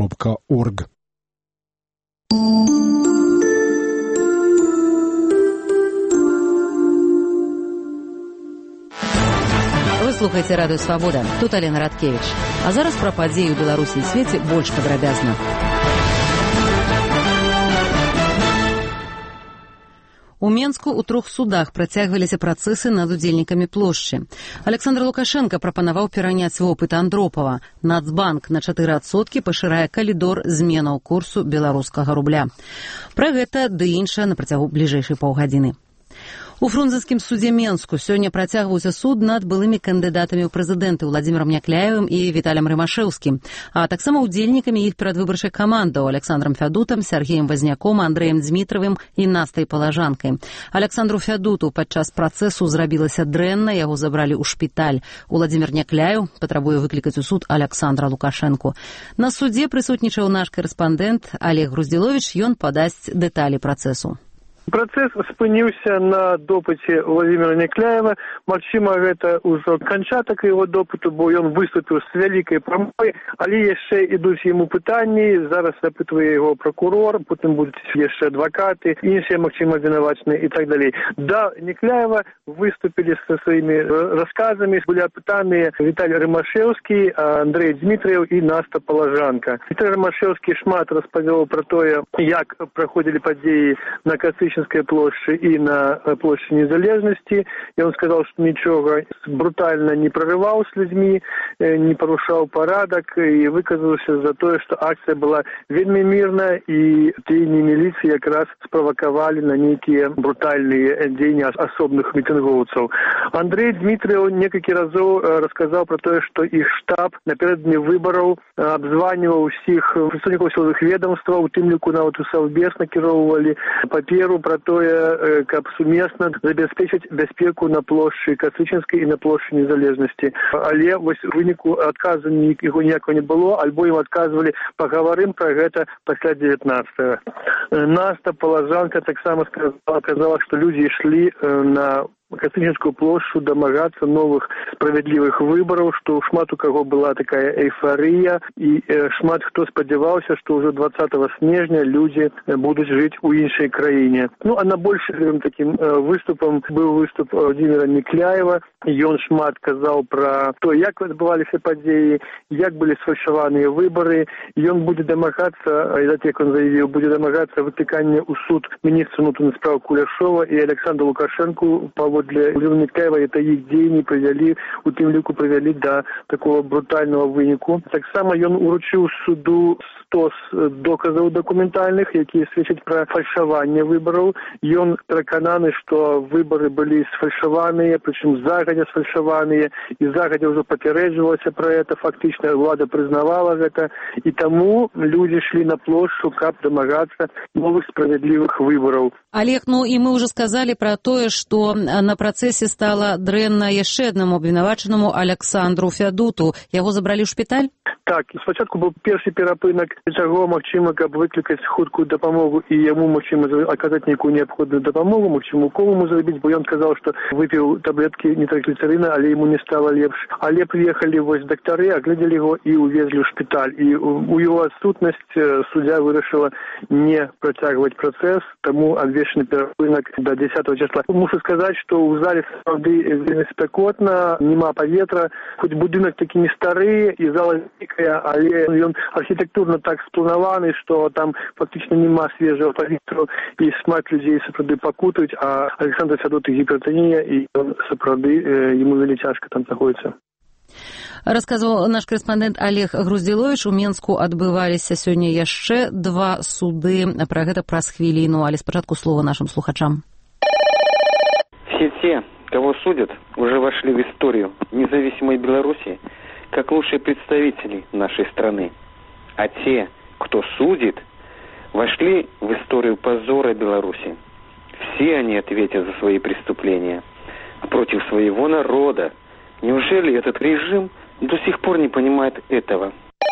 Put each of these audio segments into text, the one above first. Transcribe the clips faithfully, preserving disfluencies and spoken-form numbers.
кропка орг. Вы слухаеце радыё Свабода. Тут Алена Радкевіч. А зараз пра падзеі ў Беларусі і свеце больш падрабязна. У Менску ў трох судах працягваліся працэсы над удзельнікамі плошчы. Александр Лукашенко прапанаваў пераняць вопыт Андропава. Нацбанк на чатыры адсоткі пашырае калідор зменаў курсу беларускага рубля. Пра гэта ды іншае на працягу бліжэйшай паўгадзіны. У Фрунзенскім судзе Менску сёння працягваўся суд над былымі кандыдатамі ў прэзідэнты Владзімірам Някляевым і Віталем Рымашэўскім, а таксама удзельнікамі іх перадвыбарчай каманды Александрам Фядутам, Сергеем Вазняком, Андрэем Дзмітравым і Настай Палажанкай. Александру Фядуту падчас працэсу зрабілася дрэнна, яго забралі ў шпіталь. Владзімір Някляеў патрабуе выклікаць у суд Александра Лукашэнку. На судзе прысутнічаў наш карэспандэнт Олег Груздзіловіч, ён падасць дэталі працэсу. Працэс спыніўся на допыце Владзіміра Някляева. Магчыма, гэта ўжо канчатак яго допыту, бо ён выступіў з вялікай прамовай, але яшчэ ідуць яму пытанні. Зараз запытвае яго пракурор, потым будуць яшчэ адвакаты, іншыя, магчыма, вінавачныя і так далей. Да Някляева выступілі са сваімі расказамі, былі апытаныя Віталій Рымашэўскі, Андрэй Дзмітрыеў і Наста Палажанка. Віталій Рымашэўскі шмат распавёў пра тое, як праходзілі падзеі на Касычнай площади и на площади Незалежности. И он сказал, что ничего брутально не прорывал с людьми, не порушал порядок и выказался за то, что акция была вельми мирная и деяния милиции как раз спровоковали на некие брутальные деяния особных митинговцев. Андрей Дмитриев несколько раз рассказал про то, что их штаб напередодні выборов обзванивал всех представников силовых ведомств, у тым ліку нават у Совбез накіроўвалі паперу про тое, каб сумесна забяспечыць бяспеку на плошчы Касычынскай і на плошчы Незалежнасці. Але вось у выніку адказу яго ніякого не было, альбо ім адказвалі, пагаварым пра гэта пасля дзевятнаццатага. Наста Палажанка таксама сказала, казала, што людзі ішлі на Касычынскую плошчу дамагацца новых справядлівых выбараў, што шмат у каго была такая эйфарыя, і э, шмат хто спадзяваўся, што ўжо двадцатага снежня людзі будуць жыць у іншай краіне. Ну, а на большым такім э, выступам быў выступ Владзіміра Някляева. Ён шмат казаў пра то, як адбываліся падзеі, як былі сфальшаваныя выбары. Ён будзе дамагацца, як ён заявіў, будзе дамагацца выклікання ў суд міністра ўнутраных спраў Куляшова і Александра Лукашэнку па для Владимира Някляева это их дзеянні привели, у тым ліку привели до такого брутального выніку. Так само ён уручыў суду сто доказаў дакументальных, якія сведчаць пра фальшаванне выбараў. Ён перакананы, што выбары былі сфальшаваныя, прычым загадзя сфальшаваныя, і загадзя ўжо папярэджвалася пра это, фактычна ўлада прызнавала гэта, і таму людзі шлі на плошчу, каб дамагацца новых справядлівых выбараў. Олег, ну і мы уже сказали про тое, што на працэсе стала дрэнна яшчэ аднаму абвінавачанаму Александру Фядуту. Яго забралі ў шпіталь? Так, спачатку быў першы перапынак, чаго магчыма, каб выклікаць хуткую дапамогу і яму магчыма аказаць нейкую неабходную дапамогу, магчыма, уколу зрабіць, бо ён казаў, што выпіў таблеткі нітрагліцэрына, але яму не стала лепш. Але прыехалі вось дактары, агледзелі яго і увезлі ў шпіталь. І у яго адсутнасць суддзя вырашыла не працягваць працэс, таму абвешчаны перапынак да дзесятага числа. Мушу сказаць, што ў зале сапраўды вельмі спякотна, няма паветра, хоць будынак такі не стары і зала вялікая, але ён архітэктурна так спланаваны, што там фактычна няма свежага паветра і шмат людзей сапраўды пакутаюць, а Александр Фядут гіпертанія, і ён сапраўды яму вельмі цяжка там знаходіцца. Расказваў наш корэспандэнт Олег Груздзіловіч. У Менску адбываліся сёння яшчэ два суды. Пра гэта праз хвіліну, але спачатку слова нашим слухачам. Все те, кого судят, уже вошли в историю независимой Беларуси как лучшие представители нашей страны. А те, кто судит, вошли в историю позора Беларуси. Все они ответят за свои преступления против своего народа. Неужели этот режим до сих пор не понимает этого?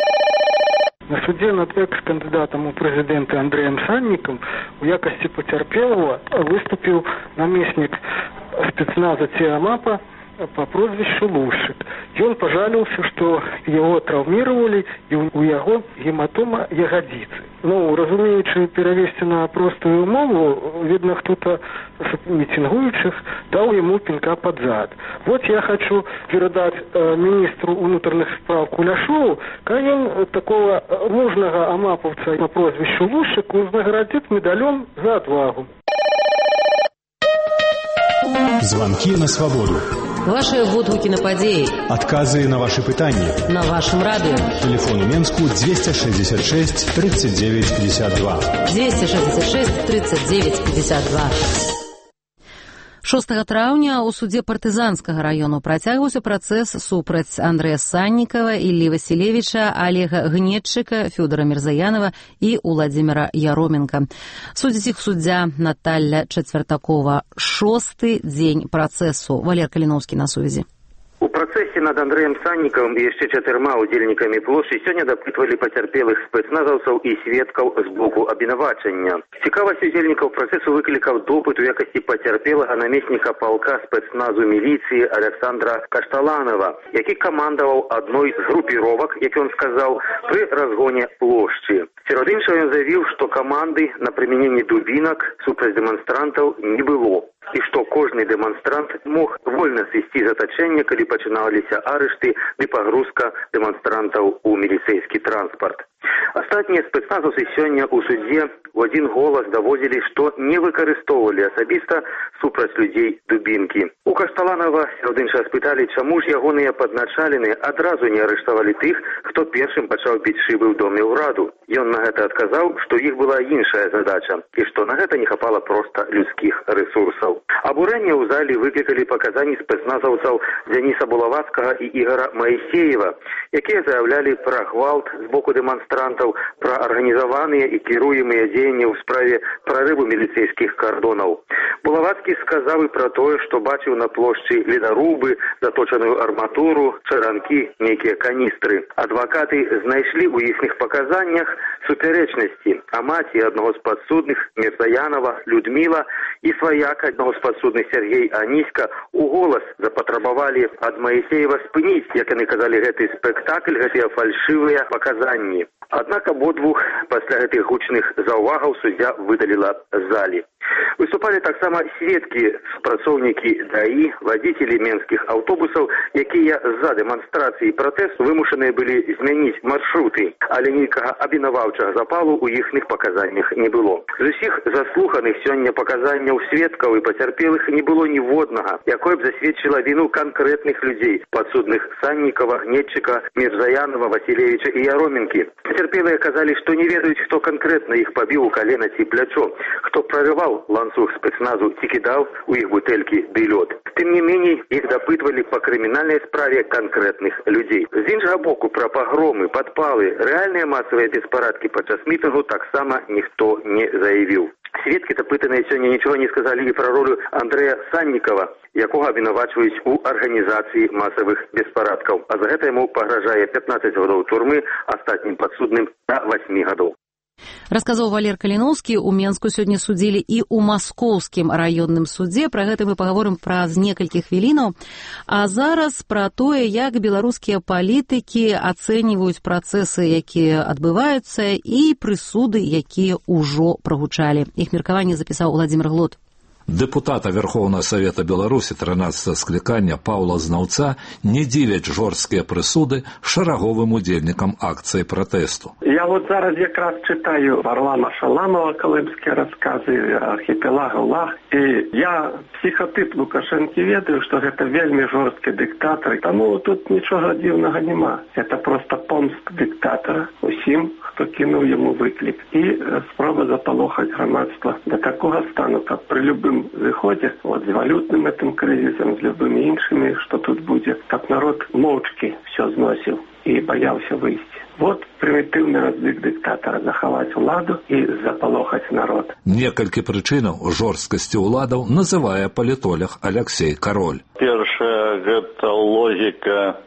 На суде над экс-кандидатом у президента Андреем Санником в якости потерпелого выступил наместник спецназа ТИАМАПа по прозвищу Лушик. Ён пожалился, что его травмировали, и у яго гематома ягодицы. Ну, разумеючи, перевести на простую мову, видно, кто-то с митингующих дал ему пинка под зад. Вот я хочу передать э, министру внутренних справ Куляшову, как он такого мужного амаповца по прозвищу Лушик вознаградит медалем за отвагу. Звонки на свободу. Ваши водгукі на падзеі. Адказы на ваши пытанні. На вашем радио. Телефон у Менску двести шестьдесят шесть тридцать девять пятьдесят два. двести шестьдесят шесть тридцать девять пятьдесят два. шостага траўня ў судзе партызанскага раёну працягваўся працэс супраць Андрэя Саннікава, Іллі Васілевіча, Олега Гнетчыка, Фёдора Мірзаянова і Уладзіміра Яроменка. Судзіць іх суддзя Наталля Чацвяртакова. Шосты дзень працэсу. Валер Каліноўскі на сувязі. У працэсе над Андрэем Саннікавым і яшчэ чатырма удзельнікамі плошчы сёння дапытвалі пацярпелых спецназаўцаў і сведкаў з боку абвінавачання. Цікавасць удзельнікаў працэсу выклікаў допыт у якасці пацярпелага намесніка палка спецназу міліцыі Александра Кашталанова, які камандаваў адной з групіровак, як ён сказаў, пры разгоне плошчы. Сярод іншага ён заявіў, што каманды на прымяненне дубінак супраць дэманстрантаў не было, і што кожны дэманстрант мог вольна сысці з атачэння, калі пачыналіся арышты ды пагрузка дэманстрантаў у міліцэйскі транспарт. Астатнія спецназаўцы сёння ў судзе у адзін голас даводзілі, што не выкарыстоўвалі асабіста супраць людзей дубінкі. У Кашталанова сярод іншага спыталі, чаму ж ягоныя падначалены адразу не арыштавалі тых, хто першым пачаў біць шыбы ў доме ўраду. Ён на гэта адказаў, што іх была іншая задача і што на гэта не хапала проста людскіх рэсурсаў. Абурэнне ў зале выклікалі паказанні спецназаўцаў Дзяніса Булавацкага і Ігора Маісеева, якія заяўлялі пра гвалт з боку дэманстрантаў, пра арганізаваныя і кіруемыя дзеянні ў справе прарыву міліцэйскіх кардонаў. Булавацкі сказаў і пра тое, што бачыў на плошчы ледарубы, заточаную арматуру, чаранкі, нейкія каністры. Адвакаты знайшлі ў іхных паказаннях супярэчнасці, а маці аднаго з падсудных Мірзаянова Людміла і сваяк аднаго з падсудных Сергей Аніська у голас запатрабавалі ад Маісеева спыніць, як яны казалі, гэты спектакль, гэтыя фальшывыя паказанні. Аднак абодвух пасля гэтых гучных заўвагаў суддзя выдаліла з залі. Выступалі таксама сведкі, супрацоўнікі ДАІ, вадзіцелі менскіх аўтобусаў, якія з-за дэманстрацыі і пратэсту вымушаныя былі змяніць маршруты, але нейкага абвінаваўчага запалу ў іхных паказаннях не было. З усіх заслуханых сёння паказанняў сведкаў і пацярпелых не было ніводнага, якое б засведчыла віну канкрэтных людзей, падсудных Саннікава, Гнетчыка, Мірзаянова, Васілевіча і Яроменкі. Пацярпелыя казалі, што не ведаюць, хто канкрэтна іх пабіў у калена ці плячо, хто прарываў ланцуг спецназу ці кідаў у іх бутэлькі ды лёд. Тым не меней, іх дапытвалі па крымінальнай справе канкрэтных людзей. З іншага боку, пра пагромы, падпалы, рэальныя масавыя беспарадкі падчас мітынгу таксама ніхто не заявіў. Сведкі дапытаныя сёння нічога не сказалі і пра ролю Андрэя Саннікава, якога абвінавачваюць у арганізацыі масавых беспарадкаў. А за гэта яму пагражае пятнаццаць гадоў турмы, астатнім падсудным да васьмі гадоў. Расказаў Валер Каліноўскі. У Менску сёння судзілі і ў маскоўскім раённым судзе. Пра гэта мы пагаворым праз некалькі хвілінаў. А зараз пра тое, як беларускія палітыкі ацэньваюць працэсы, якія адбываюцца, і прысуды, якія ўжо прагучалі. Іх меркаванне запісаў Уладзімір Глот. Депутата Верховного Совета Беларуси тринадцатого скликання Павла Знаўца не дзівяць жорсткія прысуды шараговым удзельнікам акцыі пратэсту. Я вот зараз якраз читаю Варлама Шаламова колымскія рассказы архіпелага Лаг, і я психотип Лукашэнкі ведаю, што гэта вельмі жорсткі дыктатар, таму тут нічога дзіўнага няма. Это просто помст дыктатара усім, хто кінуў яму выклік, і спроба запалохаць грамадства до такого стану, как при любым выходе, вот с валютным этим кризисом, с любыми іншими, что тут будет, как народ молчки все зносил и боялся выйти. Вот примитивный развик диктатора — захаваць уладу и запалохаць народ. Некалькі прычынаў жорсткасці уладаў называе палітолог Алексей Король. Першая — гэта логика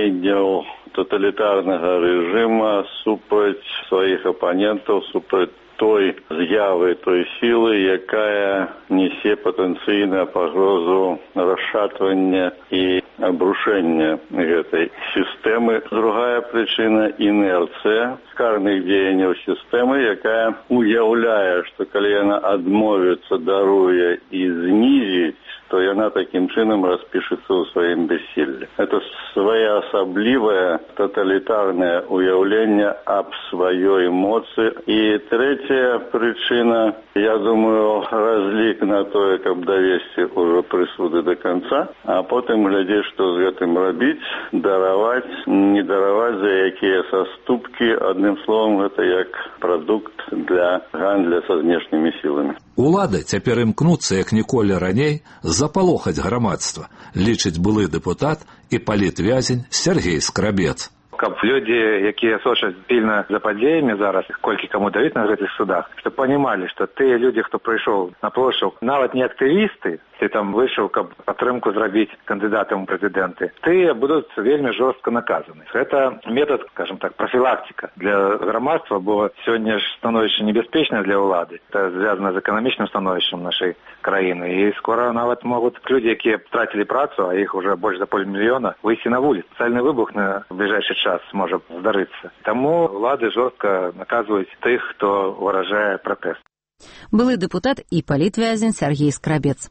дзеянняў тоталітарнага рэжыма супраць сваіх апанентаў, супраць той з'яви, той сілы, якая несе патэнцыйную пагрозу расшатвання і абрушэння гэтай сістэмы. Другая прычына – інерцыя карных дзеянняў сістэмы, якая уяўляе, што калі яна адмовіцца, даруе і знізіць, то яна таким чынам распішыцца ў сваім бессіллі. Это своеасаблівае тоталітарнае уяўленне аб сваёй моцы. І третья прычына, я думаю, разлік на тое, каб давесці ўжо прысуды до конца, а потым глядзець, што з гэтым рабіць, дараваць, не дараваць, за якія саступкі. Адным словом, гэта як прадукт для гандля са знешнімі сіламі. Улады цяпер імкнуцца, як ніколі раней, запалохаць грамадства, лічыць былы дэпутат і палітвязень Сергей Скрабец. Каб люди, якія сочаць пільна за падзеямі зараз, колькі каму даюць на гэтых судах, щоб панімалі, што тыя людзі, хто прыйшоў на плошчу, нават не актывісты, ты там выйшаў, каб падтрымку зрабіць кандыдатам у прэзідэнты, тыя будуць вельмі жорстка наказаны. Гэта метод, скажем так, профілактика для грамадства, бо сёння ж становішча небяспечнае для ўлады. Это звязана з эканамічным становішчам нашай краіны. І скора нават могуць людзі, якія втратілі працу, а іх уже больш за паўмільёна, выйсці на вуліцу. Сацыяльны выбух на бліжэйшы час можа здарыцца. Таму ўлады жорстка наказваюць тых, хто выражае пратэст. Былы дэпутат і палітвязень Сергей Скрабец.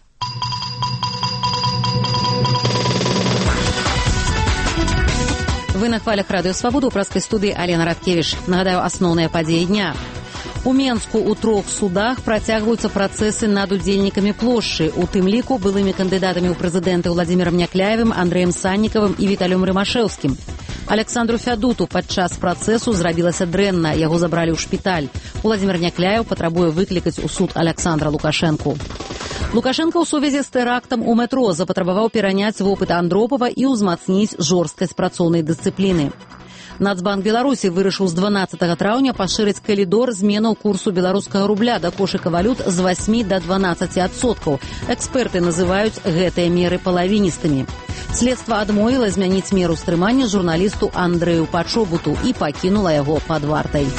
Вы на хвалях Радыё Свабода, у праскай студыі Алена Радкевіч. Нагадаю, асноўныя падзеі дня. У Менску ў трох судах працягваюцца працэсы над удзельнікамі плошчы, у тым ліку былымі кандыдатамі ў прэзідэнты Владзімірам Някляевым, Андрэем Саннікавым і Віталём Рымашэўскім. Александру Фядуту падчас працэсу зрабілася дрэнна, яго забралі ў шпіталь. Владзімір Някляеў патрабуе выклікаць у суд Александра Лукашэнку. Лукашенко ў сувязі з тэрактам у метро запатрабаваў пераняць вопыт Андропава і ўзмацніць жорсткасць працоўнай дысцыпліны. Нацбанк Беларусі вырашыў з дванаццатага траўня пашырыць калідор зменаў курсу беларускага рубля да кошыка валют з васьмі да дванаццаці адсоткаў. Эксперты называюць гэтыя меры палавіністымі. Следства адмовіла змяніць меру стрымання журналісту Андрэю Пачобуту і пакінула яго пад вартай.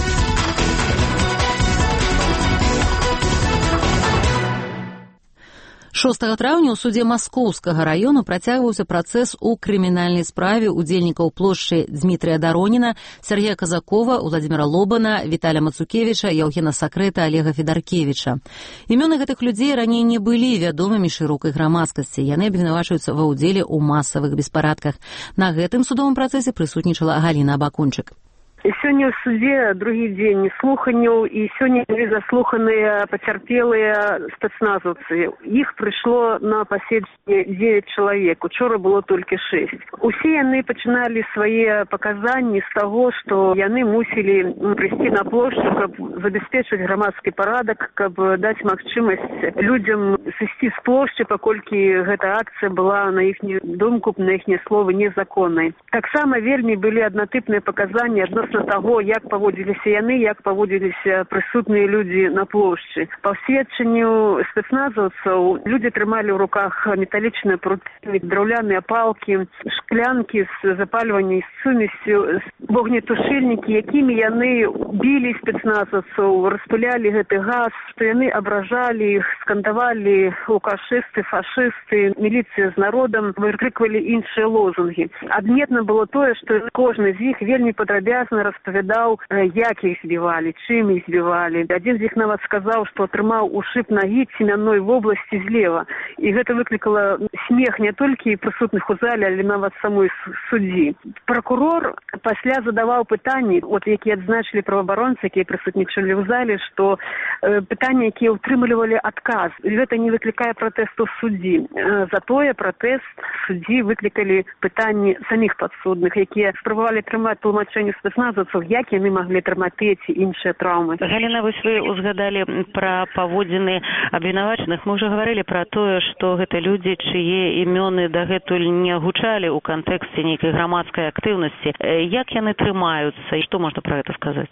шостага траўня ў судзе Маскоўскага раёну працягваўся працэс у крымінальнай справе удзельнікаў плошчы Дмітрия Дороніна, Сергея Казакова, Владзіміра Лобана, Віталя Мацукевіча, Яўгена Сакрэта, Олега Федаркевіча. Імёны гэтых людзей раней не былі вядомымі шырокай грамадскасці. Яны абвінавачваюцца ва ўдзеле ў масавых беспарадках. На гэтым судовым працэсе прысутнічала Галіна Абакунчык. Сёння ў судзе другі дзень слуханняў, і сёння былі заслуханыя пацярпелыя спецназаўцы. Іх прыйшло на паседжанне дзевяць чалавек, учора было толькі шэсць. Усе яны пачыналі свае паказанні з таго, што яны мусілі прыйсці на плошчу, каб забяспечыць грамадскі парадак, каб даць магчымасць людзям сысці з плошчы, паколькі гэта акцыя была, на іхнюю думку, на іхнія словы, незаконнай. Таксама вельмі былі аднатыпныя паказанні адносно таго, як паводзіліся яны, як паводзіліся прысутныя людзі на плошчы. Па сведчанню спецназаўцаў, людзі трымалі ў руках металічныя пруты, драўляныя палкі, шклянкі з запальваннем, з сумесю, вогнетушыльнікі, якімі яны білі спецназаўцаў, распылялі гэты газ, што яны абражалі іх, скандавалі лукашысты, фашысты, міліцыя з народам, выкрыквалі іншыя лозунгі. Адметна было тое, што кожны з іх вельмі падрабязна распавядаў, як іх збівалі, чым іх збівалі. Адзін з іх нават сказаў, што атрымаў ушыб нагі цемянной вобласці злева. І гэта выклікала смех не толькі прысутных у зале, але нават самой суддзі. Пракурор пасля задаваў пытанні, от якія адзначылі праваабаронцы, якія прысутнічалі ў зале, што э, пытанні, якія ўтрымлівалі адказ. Гэта не выклікае пратэсту суддзі. Э, затое пратэст суддзі выклікалі пытанні саміх падсудных, якія спрабавалі атрымаць тлумачэнне спецназаўцаў, як яны маглі атрымаць тыя ці іншыя траўмы. Галіна, вось вы узгадалі пра паводзіны абвінавачаных. Мы ўжо гаварылі пра тое, што гэта людзі, чые імёны дагэтуль не гучалі ў кантэксце нейкай грамадскай актыўнасці. Як яны трымаюцца і што можна пра гэта сказаць?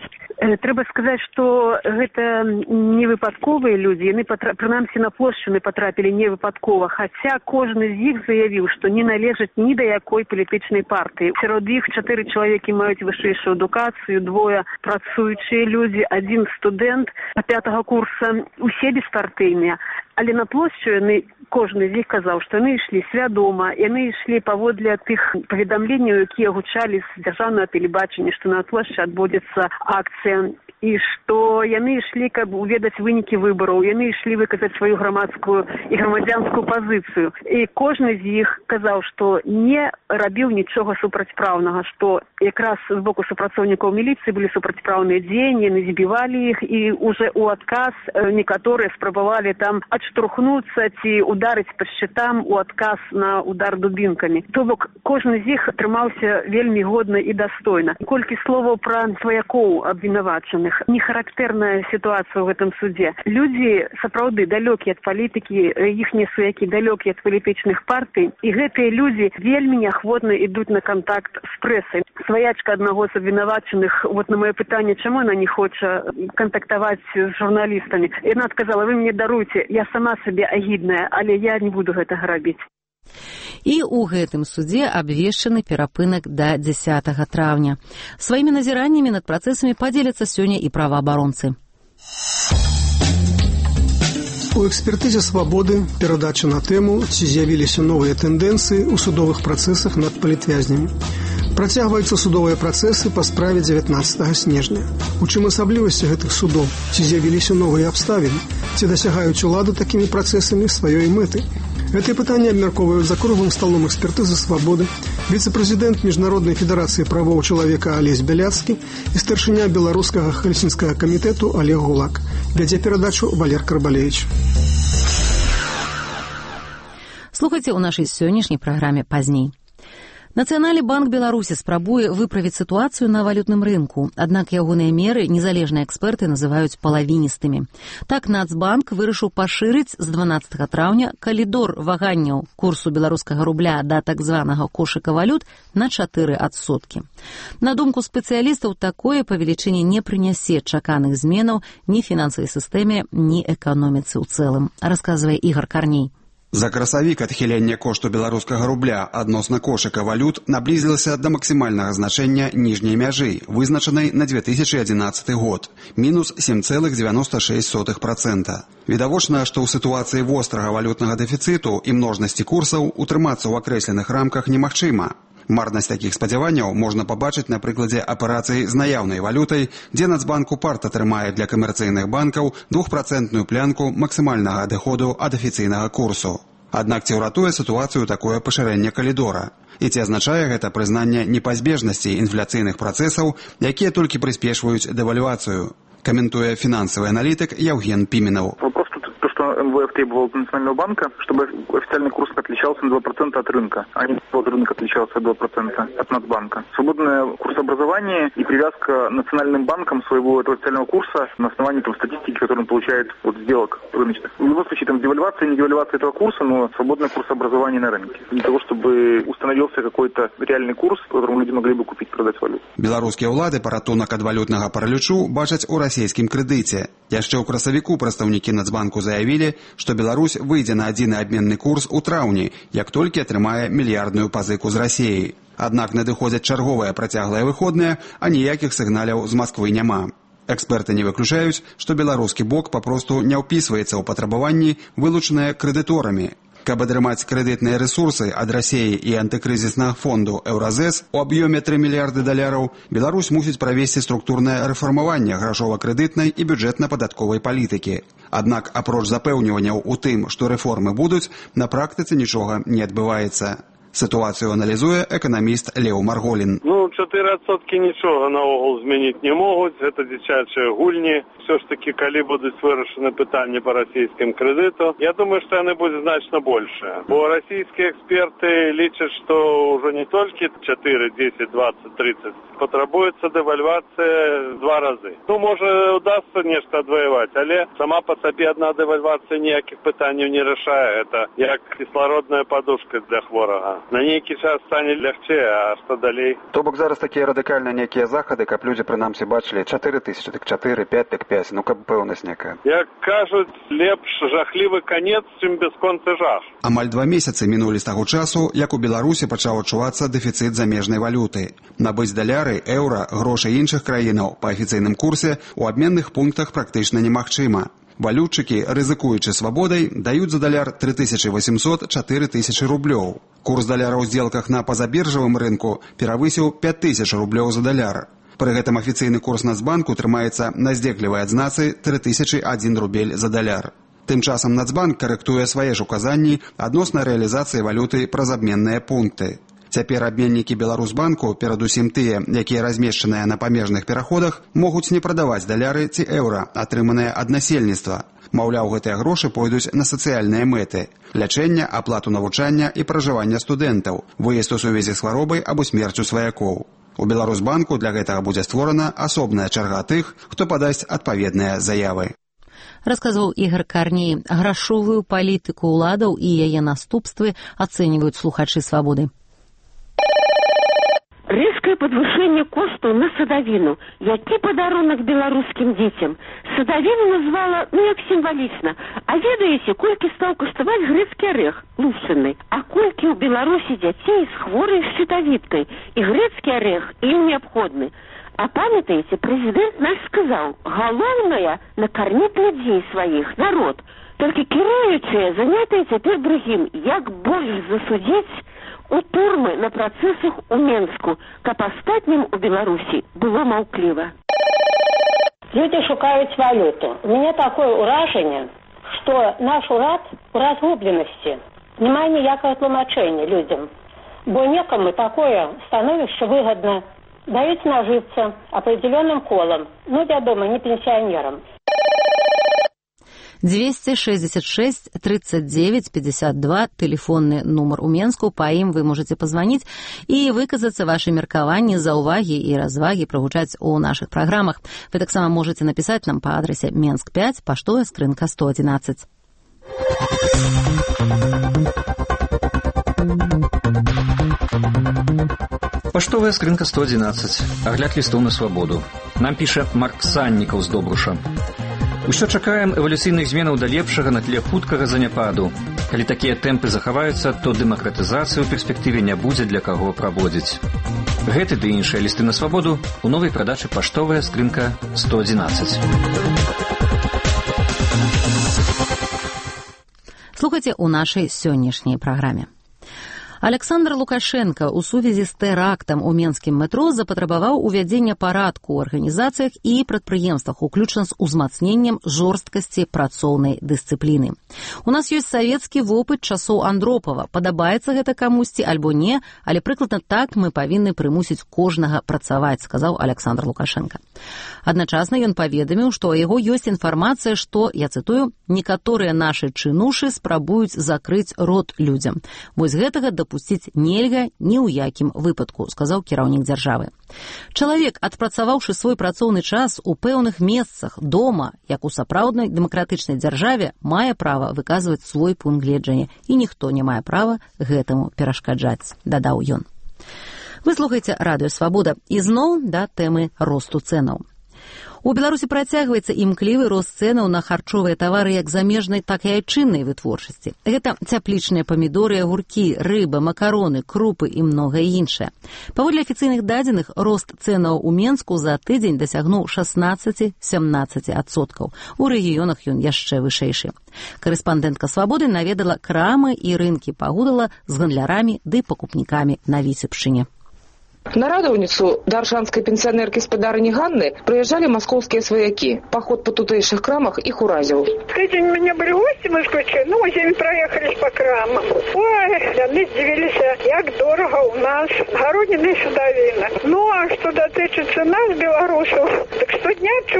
Трэба сказаць, што гэта не выпадковыя людзі, яны патра... прынамсі на плошчу не патрапілі не выпадкова, хаця кожны з іх заявіў, што не належаць ні да якой палітычнай партыі. Сярод іх чатыры чалавекі маюць вышэйшую адукацыю, двое працуючыя людзі, адзін студэнт пятага курса, усе беспартыйныя. Але на плошчу яны, кожны з іх казаў, што яны ішлі свядома, яны ішлі паводле тых паведамленняў, якія гучалі з дзяржаўнага тэлебачання, што на плошчы адбудзецца акцыя, і што яны ішлі, каб уведаць вынікі выбараў, яны ішлі выказаць сваю грамадскую і грамадзянскую пазіцыю. І кожны з іх казаў, што не рабіў нічога супрацьпраўнага, што якраз з боку супрацоўнікаў міліцыі былі супрацьпраўныя дзеянні, яны збівалі іх, і уже ў адказ некаторыя спрабавалі там адштурхнуцца ці ударыць па шчытам у адказ на удар дубінкамі. То бок кожны з іх атрымаўся вельмі годна і дастойна. Колькі словаў пра сваякоў абвінавачаных. Не характэрная сітуацыя ў гэтым судзе. Людзі сапраўды далёкія ад палітыкі, іхнія сваякі далёкія ад палітычных партый, і гэтыя людзі вельмі неахвотна ідуць на кантакт з прэсай. Сваячка аднаго з абвінавачаных, вот на маё пытанне, чаму яна не хоча кантактаваць з журналістамі, яна адказала: вы мне даруйце, я сама сабе агідная, але я не буду гэтага рабіць. І ў гэтым судзе абвешчаны перапынак да дзесятага траўня. Сваімі назіраннямі над працэсамі падзеляцца сёння і праваабаронцы. У экспертызе «Свабоды» перадача на тэму, ці з'явіліся новыя тэндэнцыі ў судовых працэсах над палітвязнямі. Працягваюцца судовыя працэсы па справе дзевятнаццатага снежня. У чым асаблівасці гэтых судоў? Ці з'явіліся новыя абставіны? Ці дасягаюць улады такімі працэсамі сваёй мэты? Гэтыя пытанні абмяркоўваюць за круглым сталом экспертызы «Свабоды» віцэ-прэзідэнт Міжнароднай федэрацыі правоў чалавека Алесь Бяляцкі і старшыня беларускага хельсінскага камітэту Олег Гулак. Вядзе перадачу Валер Карбалевіч. Слухайце ў нашай сённяшняй праграме пазней. Нацыянальны банк Беларусі спрабуе выправіць сітуацыю на валютным рынку, аднак ягоныя меры незалежныя эксперты называюць палавіністымі. Так Нацбанк вырашыў пашырыць з дванаццатага траўня калідор ваганняў курсу беларускага рубля да так званага кошыка валют на чатыры адсоткі. На думку спецыялістаў, такое павелічэнне не прынясе чаканых зменаў ні фінансавай сістэме, ні эканоміцы ў цэлым, расказвае Ігор Карней. За красавік адхілення кошту беларускага рубля адносна кошыка валют наблізілася да максімальнага значэння ніжняй мяжы, вызначанай на две тысячы адзінаццаты год, мінус сем цэлых дзевяноста шэсць сотых працэнта. Відавочна, што ў сітуацыі вострага валютнага дэфіцыту і множнасці курсаў утрымацца ў акрэсленых рамках немагчыма. Марнасць такіх спадзяванняў можна пабачыць на прыкладзе аперацый з наяўнай валютай, дзе Нацбанк упарта трымае для камерцыйных банкаў двухпрацэнтную плянку максімальнага адыходу ад афіцыйнага курсу. Аднак ці ўратуе сітуацыю такое пашырэнне калідора? І ці азначае гэта прызнанне непазбежнасці інфляцыйных працэсаў, якія толькі прыспешваюць дэвальвацыю? Каментуе фінансавы аналітык Евген Пименов. эн вэ эф требовал от Национального банка, чтобы официальный курс отличался на два процента от рынка, а не от рынка отличался на два процента от Нацбанка. Свободное курсообразование и привязка Национальным банком своего этого официального курса на основании там, статистики, которую он получает от сделок рыночных. В любом случае, там, девальвация и не девальвация этого курса, но свободное курсообразование на рынке. Для того, чтобы установился какой-то реальный курс, по которому люди могли бы купить, продать валюту. Беларускія ўлады паратунак ад валютнага паралічу бачаць у расійскім крэдыце. Яшчэ ў красавіку прадстаўнікі Нацбанку заявілі, што Беларусь выйдзе на адзіны абменны курс у траўні, як толькі атрымае мільярдную пазыку з Расіяй. Аднак надыходзяць чарговыя працяглыя выходныя, а ніякіх сігналяў з Масквы няма. Эксперты не выключаюць, што беларускі бок папросту не ўпісваецца ў патрабаванні, вылучаныя крэдыторамі. Каб атрымаць крэдытныя рэсурсы ад Расіі і антыкрызіснага фонду «Еўразэс» у аб'ёме тры мільярды даляраў, Беларусь мусіць правесці структурнае рэфармаванне грашова-крэдытнай і бюджэтна-падатковай палітыкі. Аднак, апроч запэўніванняў у тым, што рэформы будуць, на практыцы нічога не адбываецца. Ситуацию анализуя экономист Лео Марголин. Ну, чатыры адсоткі нічога наогул змяніць не могуць. Гэта дзіцячыя гульні. Все ж таки, калі будуць вырашаны пытанні по расійскім крэдыту, я думаю, што яны будуць значна большыя. Бо расійскія эксперты лічаць, што ўжо не толькі чатыры, дзесяць, дваццаць, трыццаць. Патрабуецца дэвальвацыя два разы. Ну, можа, удасца нешта адваяваць, але сама па сабе адна дэвальвацыя ніякіх пытанняў не рашае. Гэта як кіслародная падушка для хворага. на нейкі час стане лягчэй, а што далей? То бок зараз такія радыкальныя нейкія захады, каб людзі прынамсі бачылі чатыры тысячы, так чатыры, пяць, так пяць, ну каб пэўнасць некая. Як кажуць, лепш жахлівы канец, чым бясконцы жах. Амаль два месяцы мінулі з таго часу, як у Беларусі пачаў адчувацца дэфіцыт замежнай валюты. Набыць даляры, еўра, грошы іншых краінаў па афіцыйным курсе у абменных пунктах практычна немагчыма. Валютчыкі, рызыкуючы свабодай, даюць за даляр тры тысячы восемьсот - чатыры тысячы рублёў. Курс даляра ў здзелках на пазабіржавым рынку перавысіў пяць тысяч рублёў за даляр. Пры гэтым афіцыйны курс Нацбанку трымаецца на здзеклівай адзнацы тры тысячы адзін рубель за даляр. Тым часам Нацбанк карэктуе свае ж указанні адносна рэалізацыі валюты праз абменныя пункты. Цяпер абменнікі Беларусбанку, перадусім тыя, якія размешчаныя на памежных пераходах, могуць не прадаваць даляры ці еўра, атрыманыя ад насельніцтва. Маўляў, гэтыя грошы пойдуць на сацыяльныя мэты – лячэнне, аплату навучання і пражывання студэнтаў, выезд у сувязі з хваробай або смерцю сваякоў. У Беларусбанку для гэтага будзе створана асобная чарга тых, хто падасць адпаведныя заявы. Расказваў Ігор Карней. Грашовую палітыку ўладаў і яе наступствы ацэньваюць слухачы «Свабоды». Рэзкае падвышэнне коштаў на садавіну. Які падарунак беларускім дзецям? Садавіну назвала, ну як сімвалічна. А ведаеце, колькі стаў каштаваць грэцкі арэх лушчыны? А колькі ў Беларусі дзяцей з хворай шчытавідкай? І грэцкі арэх ім неабходны. А памятаеце, прэзідэнт наш сказаў, галоўнае накарміць людзей сваіх, народ. Толькі кіруючыя занятыя цяпер другім, як больш засудзіць у турмы на працэсах у Менску, каб астатнім у Беларусі было маўкліва. Люди шукаюць валюту. У меня такое ўражанне, што наш урад у разгубленасці. Няма ніякага тлумачэння людзям. Бо некаму такое становішча выгадна. Даюць нажыцца определенным колам. Ну, вядома, не пенсионерам. двести шестьдесят шесть тридцать девять пятьдесят два, телефонный номер у Менску, по ім вы можете позвонить и выказаться ваши меркаванні, заўвагі и развагі прогучаць у наших программах. Вы таксама можете написать нам по адресе Менск пять, поштовая скрынка сто одиннадцать. Паштовая скрынка сто одиннадцать. Агляд лістоў на свабоду. Нам піша Марк Саннікаў з Добруша. Усё чакаем эвалюцыйных зменаў да лепшага на тле хуткага заняпаду. Калі такія тэмпы захаваюцца, то дэмакратызацыю ў перспектыве не будзе для каго праводзіць. Гэты ды іншыя лісты на свабоду у новай прадачы паштовая скрынка сто одиннадцать. Слухайце у нашай сённяшняй праграме. Александр Лукашенко у сувязі з тэрактам у менскім метро запатрабаваў увядзення парадку ў арганізацыях і прадпрыемствах, уключна з узмацненнем жорсткасці працоўнай дысцыпліны. У нас ёсць савецкі вопыт часоў Андропава. Падабаецца гэта камусьці альбо не, але прыкладна так мы павінны прымусіць кожнага працаваць, сказаў Александр Лукашенко. Адначасна ён паведаміў, што ў яго ёсць інфармацыя, што, я цытую, некаторыя нашы чынушы спрабуюць закрыць рот людзям. Вось гэтага дапусціць нельга ні ў якім выпадку, сказаў кіраўнік дзяржавы. Чалавек, адпрацаваўшы свой працоўны час у пэўных месцах дома, як у сапраўднай дэмакратычнай дзяржаве, мае права выказваць свой пункт гледжання, і ніхто не мае права гэтаму перашкаджаць, дадаў ён. Вы слухаеце радыё «Свабода» і зноў да тэмы росту цэнаў. У Беларусі працягваецца імклівы рост цэнаў на харчовыя тавары як замежнай, так і айчыннай вытворчасці. Гэта цяплічныя памідоры, агуркі, рыба, макароны, крупы і многае іншае. Паводле афіцыйных дадзеных, рост цэнаў у Менску за тыдзень дасягнуў шаснаццаць - сямнаццаць адсоткаў. У рэгіёнах ён яшчэ вышэйшы. Карэспандэнтка «Свабоды» наведала крамы і рынкі, пагудала з гандлярамі ды пакупнікамі на Віцебшчыне. На радаўніцу да аршанскай пенсіянеркі-спадарыні Ганны прыязджалі маскоўскія сваякі. Паход па тутэйшых крамах іх уразіў. Тыдзень у меня были гости москвичи, ну, мы проехались по крамам. Ой, они здивились, як дорого у нас гародніна і садавіна. Ну, а что дотычыцца нас, белорусов, так штодня чую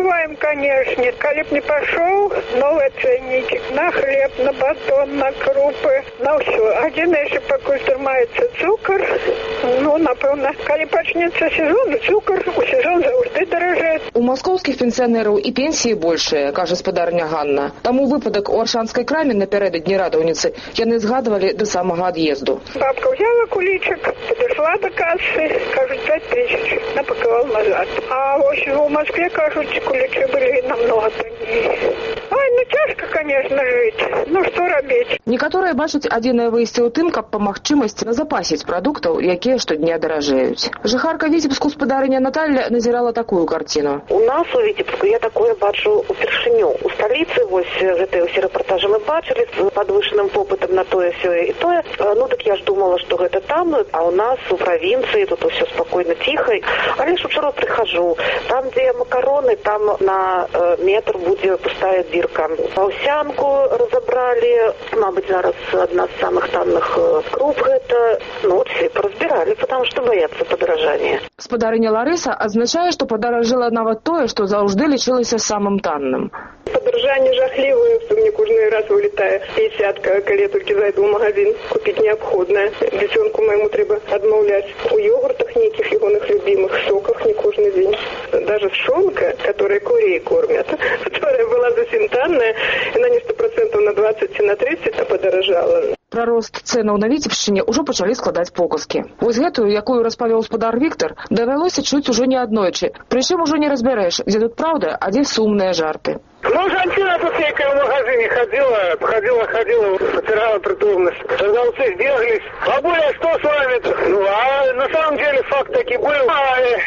Переживаем, конечно. Коли б не пошел, новые ценники на хлеб, на батон, на крупы, на все. Один еще пока трымается цукор. Ну, напевно, коли почнется сезон, цукор у сезон завжди дорожает. У московских пенсионеров и пенсии больше, кажется спадарня Ганна. Тому выпадок у Аршанской краме напередодні Радовницы яны згадывали до самого отъезду. Бабка взяла куличик, подошла до кассы, кажут, пять тысяч, напаковал назад. А в Москве, кажут, куличи были намного тонее. Ай, ну тяжко, конечно, жить. Ну что робить? Некоторые бачаць адзінае выйсце ў тым, каб па магчымасці назапасіць прадуктаў, якія штодня даражеюць. Жыхарка Віцебску спадарыня Наталья назірала такую картину. У нас у Віцебску я такое бачу упершыню. У столицы, вось гэтыя ўсе рэпартажы мы бачылі з падвышаным попытам на тое, сёе і тое. Ну так я ж думала, што гэта там, а у нас у правінцыі тут усё спакойна, ціха. Але ж учора прыхожу, там, дзе макароны, там на э, метр будзе пустая дзірка. Аўсянку разабралі, мабыць, зараз адна з самых танных э, круп гэта. Ну, вот все поразбирали, потому что боятся подорожания. Спадарыня Ларыса адзначае, што падаражэла нават тое, што заўжды лічылася самым танным. Подорожание жахливое, что мне кожный раз вылетает пятьдесятка, коли я только зайду в магазин купить необходное. Детенку моему треба отмовлять. У йогуртах неких егоных любимых, соках не кожный день. Даже пшенка, которая курей кормят, которая была зовсім танная, она не сто процентов на двадцать, на тридцать подорожала. Пра рост цэнаў на Віцебшчыне ўжо пачалі складаць показкі. Вось гэтую, якую распавёў спадар Віктор, давялося чуць ужо не аднойчы. Прычым ужо не разбярэш, дзе тут праўда, а дзе сумныя жарты. Ну, Жантина тут некая в магазине ходила, ходила, ходила, потеряла притомность. Продавцы сбеглись. Бабуля, что с вами? Ну, а на самом деле факт таки был. А,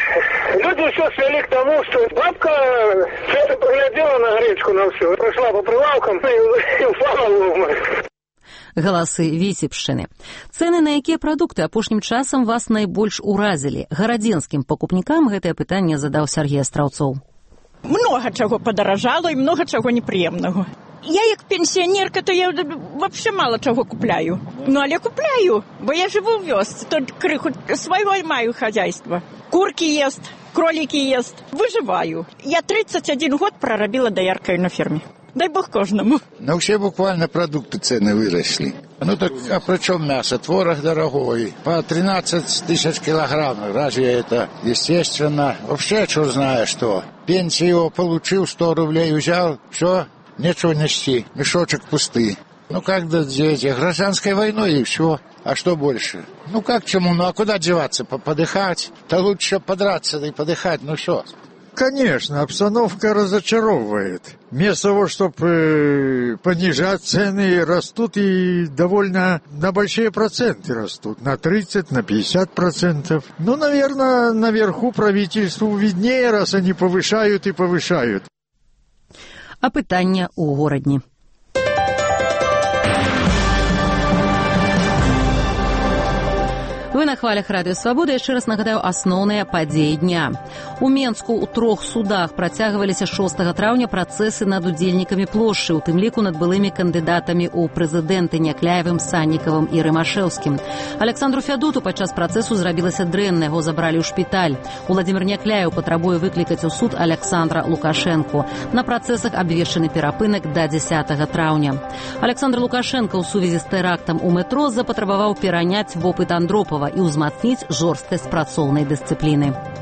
люди все свели к тому, что бабка что-то поглядела на гречку, на все. Прошла по прилавкам и упала в обморок. Галасы Віцебшчыны. Цэны на якія прадукты апошнім часам вас найбольш уразілі? Гарадзенскім пакупнікам гэтае пытанне задаў Сергей Астраўцоў. Много чаго падаражала і много чаго непрыемнага. Я як пенсіянерка, то я вообще мало чаго купляю. Ну, але купляю, бо я живу в вёсцы, то крыху сваё маю хозяйство. Курки ест, кролики ест, выживаю. Я тридцать один год прорабила дояркою на ферме. Дай бог кожному. На все буквально продукты цены выросли. Ну так, а при чем мясо? Творог дорогой. По тринадцать тысяч килограммов. Разве это естественно? Вообще, черт знает что. Пенсию получил, сто рублей взял, все, нечего нести. Мешочек пустый. Ну как дети? Гражданской войной и все. А что больше? Ну как чему? Ну а куда деваться? Подыхать? Да лучше подраться да и подыхать, ну что? Конечно, обстановка разочаровывает. Вместо того, чтобы понижать цены, растут и довольно на большие проценты растут. На тридцать, на пятьдесят процентов. Ну, наверное, наверху правительству виднее, раз они повышают и повышают. А пытанне у горадні. Вы на хвалях Радыё Свабода. Яшчэ раз нагадаю асноўныя падзеі дня. У Менску ў трох судах працягваліся шостага траўня працэсы над удзельнікамі плошчы, у тым ліку над былымі кандыдатамі ў прэзідэнты Някляевым, Саннікавым і Рымашэўскім. Александру Фядоту падчас працэсу зрабілася дрэнна, яго забралі ў шпіталь. Уладзімір Някляеў патрабуе выклікаць у суд Александра Лукашэнку. На працэсах абвешчаны перапынак да дзесятага траўня. Александр Лукашэнка ў сувязі з тэрактам у метро запатрабаваў пераняць вопыт Андропава і ўзмацніць жорсткасць працоўнай дысцыпліны.